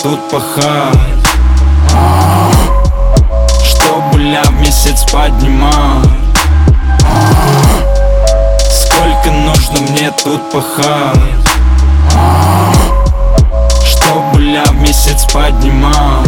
тут пахать, чтобы ля в месяц поднимать. Сколько нужно мне тут пахать, чтобы ля в месяц поднимать.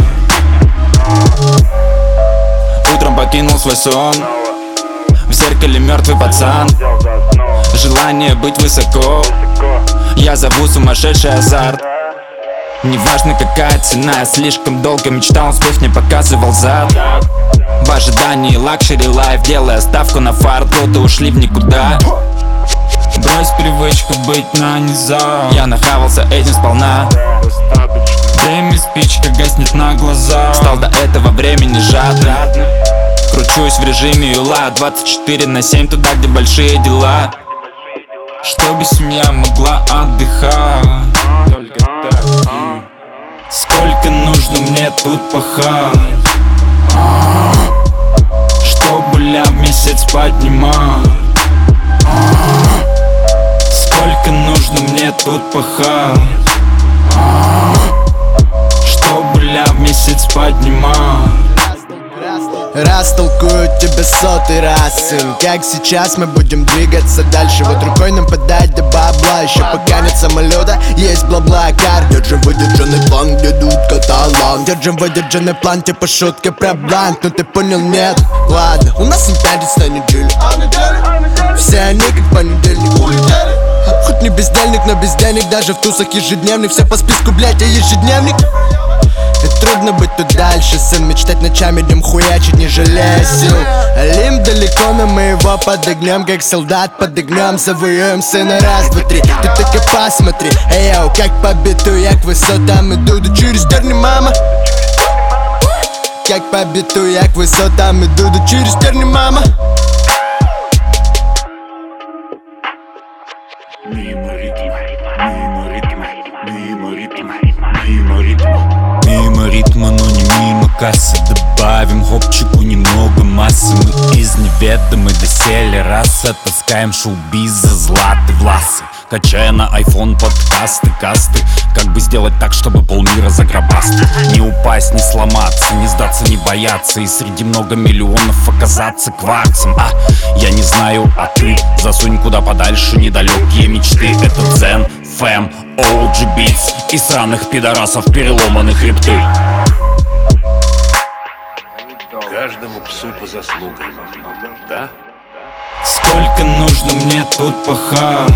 Утром покинул свой сон, в зеркале мертвый пацан. Желание быть высоко, я зову сумасшедший азарт. Неважно какая цена, я слишком долго мечтал, успех не показывал зад. В ожидании лакшери лайф, делая ставку на фарт, годы ушли в никуда. Брось привычку быть на низах, я нахавался этим сполна. Время спичка гаснет на глазах, стал до этого времени жадным. Кручусь в режиме юла, 24/7 туда, где большие дела. Чтобы семья могла отдыхать, только так. Сколько нужно мне тут пахать, чтобы ля в месяц поднимать. Сколько нужно мне тут пахать, чтобы ля в месяц поднимать. Растолкую тебе сотый раз, сын, как сейчас мы будем двигаться дальше. Вот рукой нам подать до бабла, еще пока нет самолета, есть бла-бла кар. Держим выдержанный план, где дудка талант. Держим выдержанный план, типа шутка про бланк. Ну ты понял, нет? Ладно, у нас им пятница на неделю, все они как понедельник улетели. Хоть не бездельник, но без денег, даже в тусах ежедневных. Все по списку, блять, я ежедневник. И трудно быть тут дальше, сын, мечтать ночами, днем хуячить, не жалея сил. Олимп далеко, но мы его подогнем, как солдат под огнем. Завоюем, сына, раз, два, три. Ты только посмотри, эй, йоу, как по биту, я к высотам иду, да через терни, мама. Как по биту, я к высотам иду, да через терни, мама. Мимо ритма, мимо ритма, мимо ритма, мимо ритма. Мимо ритма, но не мимо кассы. Добавим хопчику немного массы. Мы из неведомой доселе расы таскаем шоу-биз за златы власы. Качая на iPhone подкасты, касты. Как бы сделать так, чтобы полмира загробастать. Не упасть, не сломаться, не сдаться, не бояться. И среди много миллионов оказаться кварцем. Я не знаю, а ты засунь куда подальше недалекие мечты. Это дзен, фэм, OG Beats и сраных пидорасов переломанных хребты. Каждому псу по заслугам, да? Сколько нужно мне тут пахать,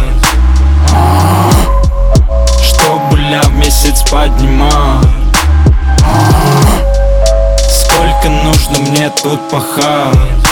чтобы ля в месяц поднимать. Сколько нужно мне тут пахать,